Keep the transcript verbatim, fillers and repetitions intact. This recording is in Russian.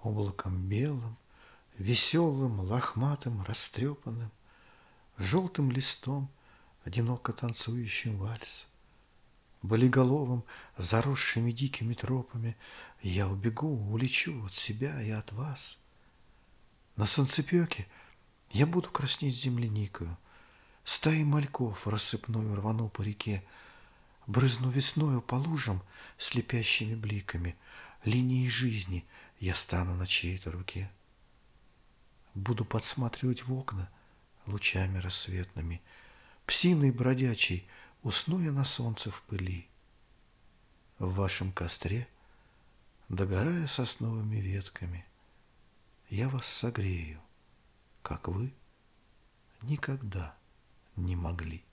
Облаком белым, веселым, лохматым, растрепанным, желтым листом, одиноко танцующим вальс. Болиголовым, заросшими дикими тропами я убегу, улечу от себя и от вас. На солнцепеке я буду краснеть земляникою, стаи мальков рассыпную рвану по реке, брызну весною по лужам слепящими бликами, линией жизни я стану на чьей-то руке. Буду подсматривать в окна лучами рассветными, псиной бродячей усну я на солнце в пыли. В вашем костре, догорая сосновыми ветками, я вас согрею, как вы никогда не могли.